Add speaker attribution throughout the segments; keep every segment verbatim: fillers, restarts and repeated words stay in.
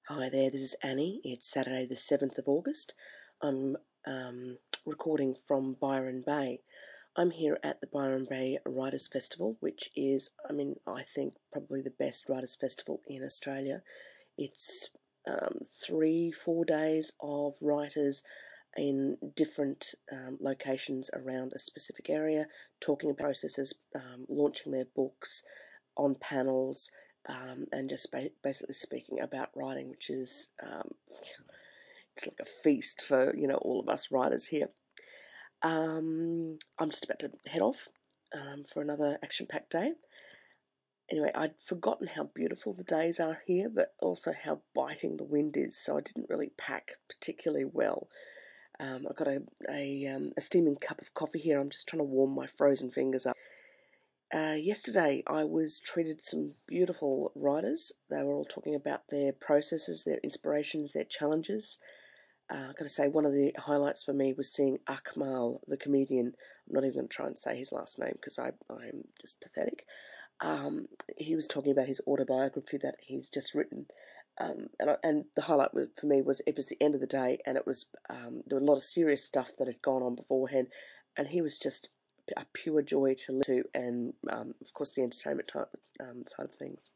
Speaker 1: Hi there, this is Annie. It's Saturday the seventh of August. I'm um, recording from Byron Bay. I'm here at the Byron Bay Writers Festival, which is, I mean, I think probably the best writers festival in Australia. It's um, three, four days of writers in different um, locations around a specific area, talking about processes, um, launching their books, on panels, um, and just ba- basically speaking about writing, which is um, it's like a feast for you know all of us writers here. Um, I'm just about to head off um, for another action-packed day. Anyway, I'd forgotten how beautiful the days are here, but also how biting the wind is, so I didn't really pack particularly well. Um, I've got a, a, um, a steaming cup of coffee here. I'm just trying to warm my frozen fingers up. Uh, yesterday, I was treated some beautiful writers. They were all talking about their processes, their inspirations, their challenges. Uh, I've got to say, one of the highlights for me was seeing Akmal, the comedian. I'm not even going to try and say his last name because I, I'm just pathetic. Um, he was talking about his autobiography that he's just written. Um, and, I, and the highlight for me was it was the end of the day, and it was um, there was a lot of serious stuff that had gone on beforehand, and he was just a pure joy to listen to, and um, of course the entertainment type, um, side of things.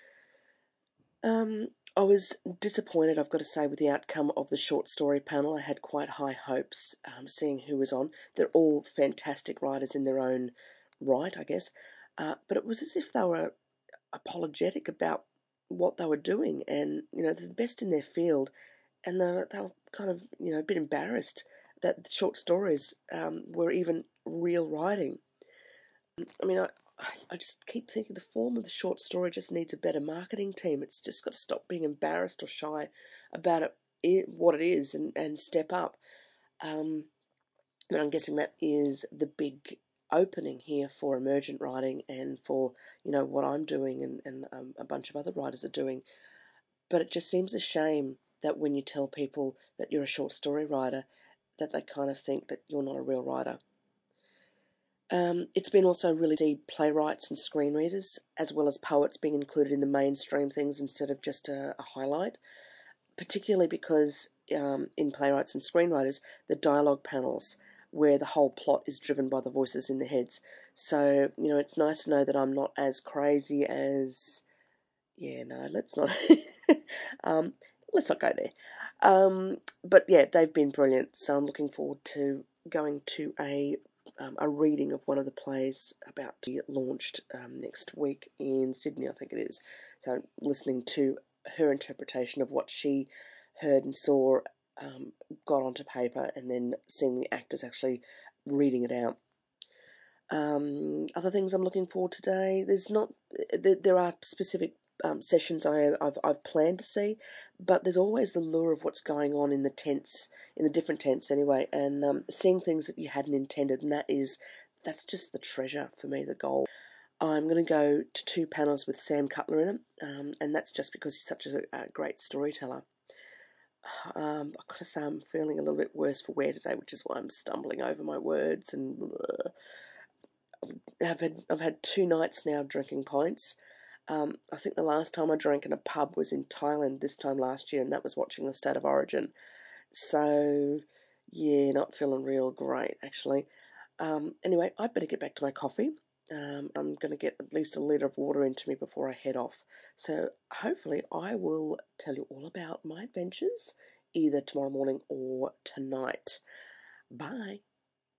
Speaker 1: Um, I was disappointed, I've got to say, with the outcome of the short story panel. I had quite high hopes, um, seeing who was on. They're all fantastic writers in their own right, I guess, uh, but it was as if they were apologetic about what they were doing, and you know they're the best in their field, and they were, they were kind of you know a bit embarrassed that the short stories um, were even real writing. I mean, I, I just keep thinking the form of the short story just needs a better marketing team. It's just got to stop being embarrassed or shy about it, it what it is, and, and step up. Um, and I'm guessing that is the big opening here for emergent writing and for, you know, what I'm doing and, and um, a bunch of other writers are doing. But it just seems a shame that when you tell people that you're a short story writer, that they kind of think that you're not a real writer. Um, it's been also really to see playwrights and screenreaders, as well as poets, being included in the mainstream things instead of just a, a highlight, particularly because um, in playwrights and screenwriters, the dialogue panels, where the whole plot is driven by the voices in their heads. So, you know, it's nice to know that I'm not as crazy as... Yeah, no, let's not... um, let's not go there. Um, but yeah, they've been brilliant, so I'm looking forward to going to a um, a reading of one of the plays about to get launched um, next week in Sydney, I think it is. So listening to her interpretation of what she heard and saw, um, got onto paper, and then seeing the actors actually reading it out. Um, other things I'm looking for today, there's not, there, there are specific um, sessions I, I've, I've planned to see, but there's always the lure of what's going on in the tents, in the different tents anyway, and um, seeing things that you hadn't intended, and that is, that's just the treasure for me, the goal. I'm going to go to two panels with Sam Cutler in it, um, and that's just because he's such a, a great storyteller. Um, I've got to say I'm feeling a little bit worse for wear today, which is why I'm stumbling over my words and... Bleh. I've had I've had two nights now drinking pints. Um, I think the last time I drank in a pub was in Thailand this time last year, and that was watching the State of Origin. So, yeah, not feeling real great, actually. Um, anyway, I better get back to my coffee. Um, I'm going to get at least a litre of water into me before I head off. So, hopefully, I will tell you all about my adventures either tomorrow morning or tonight. Bye.